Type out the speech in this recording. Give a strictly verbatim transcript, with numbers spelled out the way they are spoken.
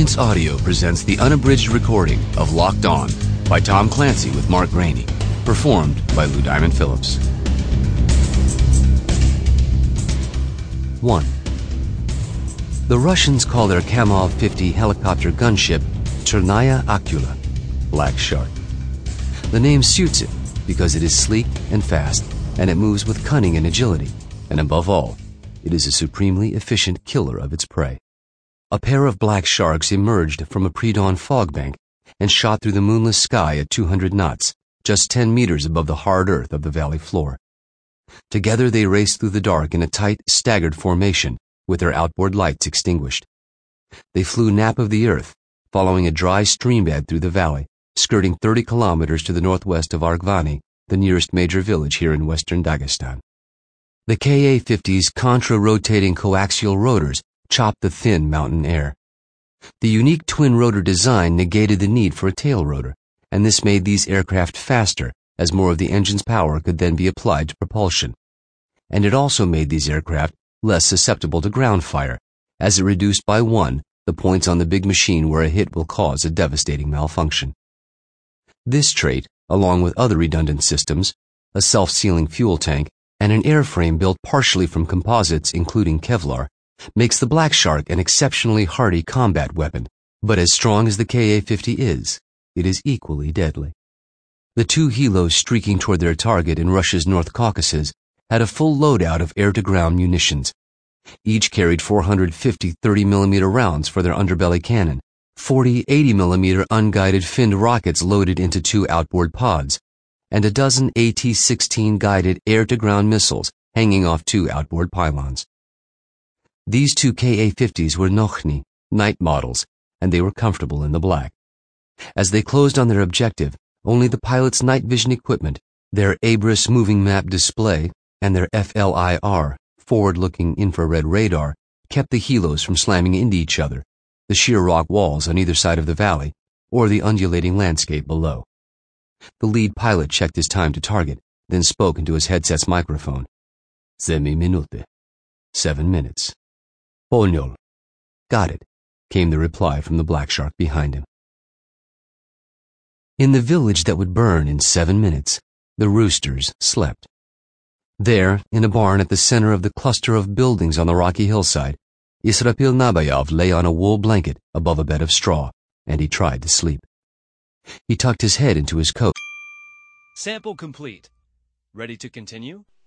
Experience Audio presents the unabridged recording of Locked On by Tom Clancy with Mark Graney, performed by Lou Diamond Phillips. one. The Russians call their Kamov fifty helicopter gunship Chernaya Akula, Black Shark. The name suits it because it is sleek and fast, and it moves with cunning and agility, and above all, it is a supremely efficient killer of its prey. A pair of black sharks emerged from a pre-dawn fog bank and shot through the moonless sky at two hundred knots, just ten meters above the hard earth of the valley floor. Together they raced through the dark in a tight, staggered formation, with their outboard lights extinguished. They flew nap of the earth, following a dry streambed through the valley, skirting thirty kilometers to the northwest of Argvani, the nearest major village here in western Dagestan. The K A fifty's contra-rotating coaxial rotors chopped the thin mountain air. The unique twin-rotor design negated the need for a tail rotor, and this made these aircraft faster, as more of the engine's power could then be applied to propulsion. And it also made these aircraft less susceptible to ground fire, as it reduced by one the points on the big machine where a hit will cause a devastating malfunction. This trait, along with other redundant systems, a self-sealing fuel tank, and an airframe built partially from composites including Kevlar, makes the Black Shark an exceptionally hardy combat weapon, but as strong as the K A fifty is, it is equally deadly. The two helos streaking toward their target in Russia's North Caucasus had a full loadout of air-to-ground munitions. Each carried four hundred fifty thirty millimeter rounds for their underbelly cannon, forty eighty millimeter unguided finned rockets loaded into two outboard pods, and a dozen A T sixteen guided air-to-ground missiles hanging off two outboard pylons. These two K A fifties were Nochny, night models, and they were comfortable in the black. As they closed on their objective, only the pilot's night vision equipment, their Abris moving map display, and their F L I R, forward-looking infrared radar, kept the helos from slamming into each other, the sheer rock walls on either side of the valley, or the undulating landscape below. The lead pilot checked his time to target, then spoke into his headset's microphone. Semi minute. Seven minutes. Ponyol. Got it, came the reply from the Black Shark behind him. In the village that would burn in seven minutes, the roosters slept. There, in a barn at the center of the cluster of buildings on the rocky hillside, Israpil Nabayov lay on a wool blanket above a bed of straw, and he tried to sleep. He tucked his head into his coat. Sample complete. Ready to continue?